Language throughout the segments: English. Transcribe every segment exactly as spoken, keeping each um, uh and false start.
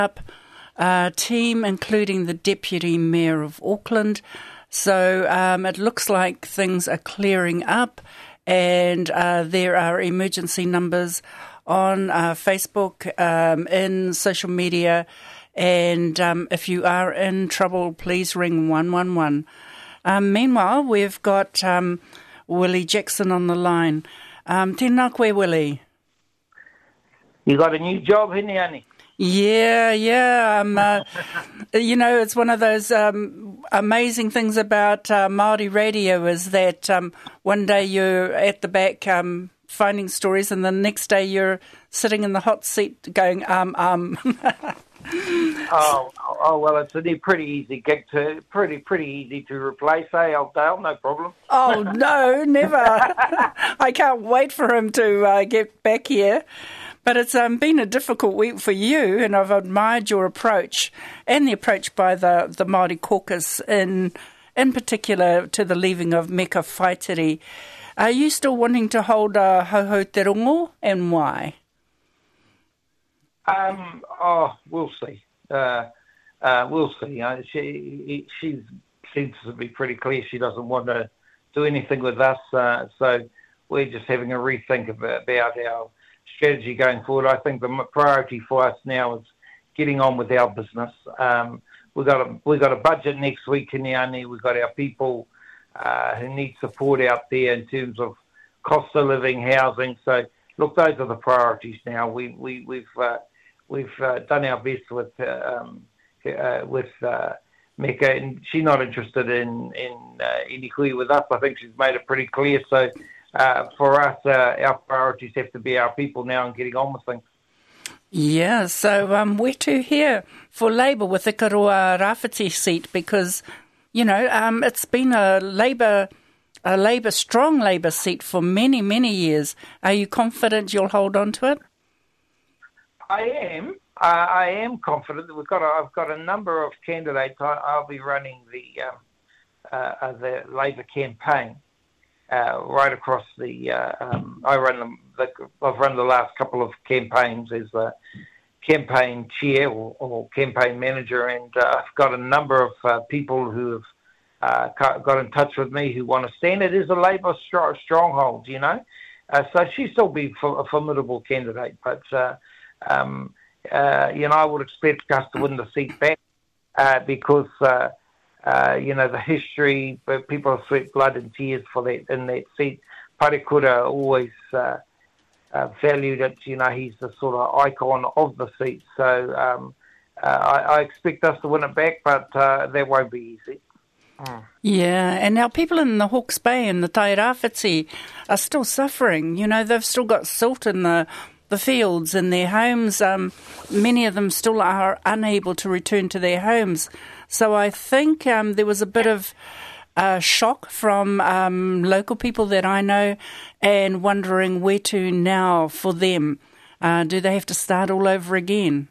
up a team, including the Deputy Mayor of Auckland. So um, it looks like things are clearing up, and uh, there are emergency numbers on uh, Facebook, um, in social media, and um, if you are in trouble, please ring one one one. Um, meanwhile, we've got um, Willie Jackson on the line. Um, tēnā koe, Willie. You got a new job, haven't you? Yeah, yeah. Um, uh, you know, it's one of those um, amazing things about uh, Māori radio is that um, one day you're at the back um, finding stories, and the next day you're sitting in the hot seat going, um, um. oh, oh, well, it's a pretty easy gig to, pretty, pretty easy to replace, eh, old Dale? No problem. Oh, no, never. I can't wait for him to uh, get back here. But it's um, been a difficult week for you, and I've admired your approach and the approach by the, the Māori caucus in in particular to the leaving of Meka Whaitiri. Are you still wanting to hold a Hauhau Te Rongo, and why? Um, oh, we'll see. Uh, uh, we'll see. Uh, she she seems to be pretty clear she doesn't want to do anything with us, uh, so we're just having a rethink about, about our strategy going forward. I think the priority for us now is getting on with our business. Um, we've got a we've got a budget next week in Iani. We've got our people uh, who need support out there in terms of cost of living, housing. So look, those are the priorities now. We we we've uh, we've uh, done our best with uh, um, uh, with uh, Meka, and she's not interested in in uh, any hui with us. I think she's made it pretty clear. So. Uh, for us, uh, our priorities have to be our people now and getting on with things. Yeah, so um, where to here for Labour with the Karoa Rafiti seat? Because, you know, um, it's been a Labour, a Labour, strong Labour seat for many, many years. Are you confident you'll hold on to it? I am. Uh, I am confident that we've got. A, I've got a number of candidates. I, I'll be running the um, uh, uh, the Labour campaign. Uh, right across the, uh, um, I run the, the, I've run the last couple of campaigns as the campaign chair or, or campaign manager, and uh, I've got a number of uh, people who have uh, got in touch with me who want to stand. It is a Labour str- stronghold, you know, uh, so she'll still be a formidable candidate, but uh, um, uh, you know, I would expect us to win the seat back uh, because. Uh, Uh, you know, the history, but people have sweat blood and tears for that in that seat. Parekura always uh, uh, valued it. You know, he's the sort of icon of the seat. So um, uh, I, I expect us to win it back, but uh, that won't be easy. Mm. Yeah, and now people in the Hawke's Bay and the Tairāwhiti are still suffering. You know, they've still got silt in the the fields and their homes. Um, many of them still are unable to return to their homes. So I think um, there was a bit of uh, shock from um, local people that I know and wondering where to now for them. Uh, do they have to start all over again?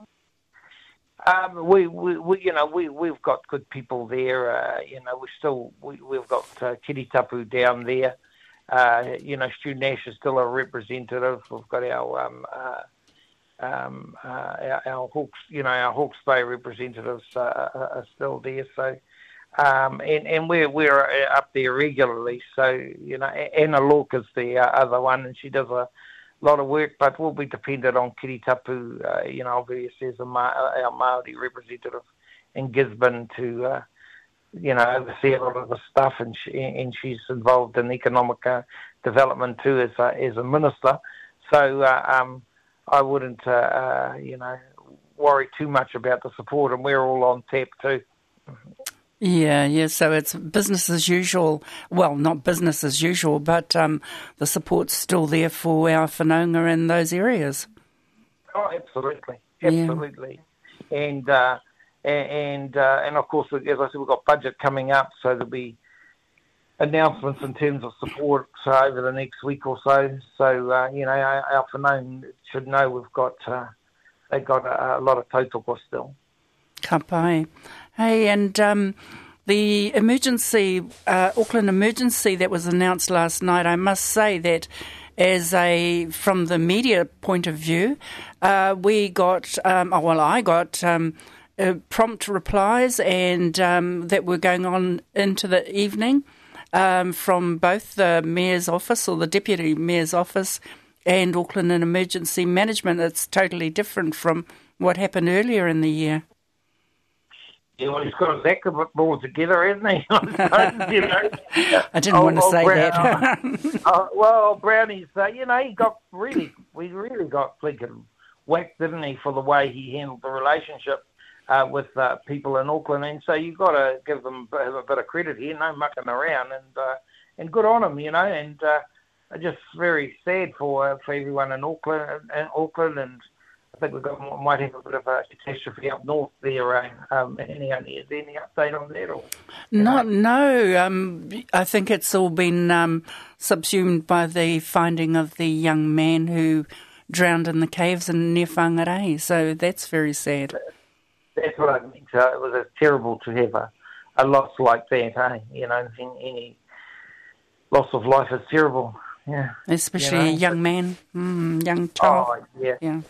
Um, we, we, we, you know, we we've got good people there. Uh, you know, we still we we've got uh, Kiritapu down there. Uh, you know, Stu Nash is still a representative. We've got our um, uh, um, uh, our, our Hawke's, you know, our Hawke's Bay representatives uh, are, are still there. So, um, and and we're we're up there regularly. So, you know, Anna Lork is the uh, other one, and she does a lot of work. But we'll be dependent on Kiritapu, uh, you know, obviously as a Ma- our Māori representative in Gisborne to. Uh, you know, oversee a lot of the stuff, and she, and she's involved in economic uh, development too as a, as a minister. So uh, um, I wouldn't, uh, uh, you know, worry too much about the support, and we're all on tap too. Yeah, yeah, so it's business as usual. Well, not business as usual, but um, the support's still there for our whanaunga in those areas. Oh, absolutely, absolutely. Yeah. And... Uh, And uh, and of course, as I said, we've got budget coming up, so there'll be announcements in terms of support uh, over the next week or so. So uh, you know, our, our whanaunga should know we've got uh, they've got a, a lot of tautoko still. Ka pai. Hey, and um, the emergency, uh, Auckland emergency that was announced last night, I must say that as a from the media point of view, uh, we got um, oh, well, I got um, uh, prompt replies, and um, that were going on into the evening um, from both the Mayor's office or the Deputy Mayor's office and Auckland and Emergency Management. It's totally different from what happened earlier in the year. Yeah, well, he's got his act a bit more together, hasn't he? you know, I didn't oh, want to oh, say Brown, that. uh, well, Brownie's, uh, you know, he got really, we really got flicking whacked, didn't he, for the way he handled the relationship uh, with uh, people in Auckland. And so you've got to give them a bit of credit here, no mucking around, and uh, and good on him, you know. And uh, just very sad for uh, for everyone in Auckland, and Auckland, and I think we got might have a bit of a catastrophe up north there. Um, any is there any update on that? Or, Not no. Um, I think it's all been um, subsumed by the finding of the young man who drowned in the caves in near Whangarei. So that's very sad. That's what I mean. So it was uh, terrible to have a, a loss like that. Hey, you know, any, any loss of life is terrible. Yeah, especially you know? a young man, mm, young child. Oh, yeah. Yeah.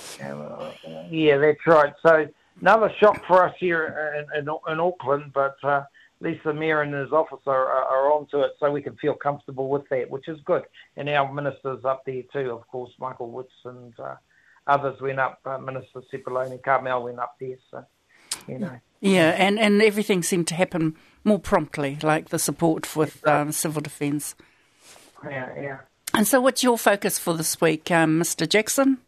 Yeah, that's right. So another shock for us here in, in, in Auckland, but uh, at least the Mayor and his office are, are onto it, so we can feel comfortable with that, which is good. And our ministers up there too, of course, Michael Woods and uh, others went up. Uh, Minister Sepuloni, Carmel went up there, so you know. Yeah, and, and everything seemed to happen more promptly, like the support with um, civil defence. Yeah, yeah. And so, what's your focus for this week, um, Mister Jackson?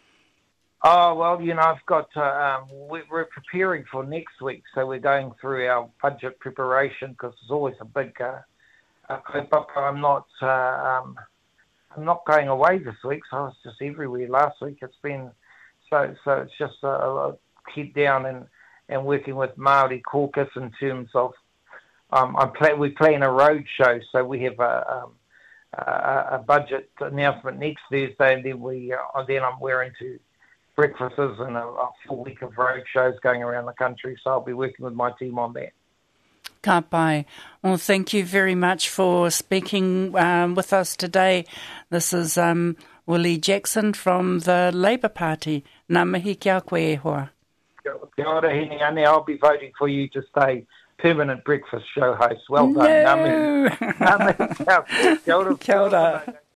Oh, well, you know, I've got, uh, um, we're preparing for next week, so we're going through our budget preparation because there's always a big uh, uh, but I'm not, uh, um, I'm not going away this week, so I was just everywhere last week. It's been, so so it's just a, a head down and, and working with Māori caucus in terms of, um, I'm play, we plan a road show, so we have a, um, a, a budget announcement next Thursday, and then we, uh, then I'm wearing to breakfasts and a, a full week of road shows going around the country, so I'll be working with my team on that. Ka pai. Well, thank you very much for speaking um, with us today. This is um, Willie Jackson from the Labour Party. Ngā mihi kia koe e hoa. Kia ora, hene ane. I'll be voting for you to stay permanent breakfast show host. Well done. No. Ngā mihi. Ngā mihi. Kia ora. Kia ora.